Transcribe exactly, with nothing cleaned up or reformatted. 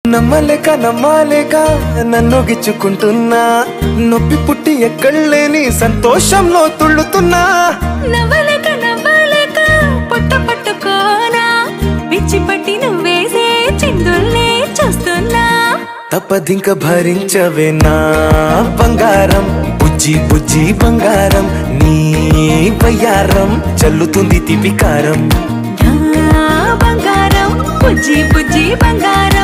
నమ్మలేక నమ్మాలేక నన్ను గిచ్చుకుంటున్నా నొప్పి పుట్టి ఎక్కడలేని సంతోషంలో తుళ్ళుతున్నా నవ్వలేక నవ్వలేక పొట్ట పట్టుకోనా పిచ్చి పట్టి నువ్వేసే చిందుల్నే చూస్తున్నా తప్పదింక భరించవే నా బంగారం బుజ్జి బుజ్జి బంగారం నీ వయ్యారం చల్లుతుంది తిపికారం బంగారం బుజ్జి బుజ్జి బంగారం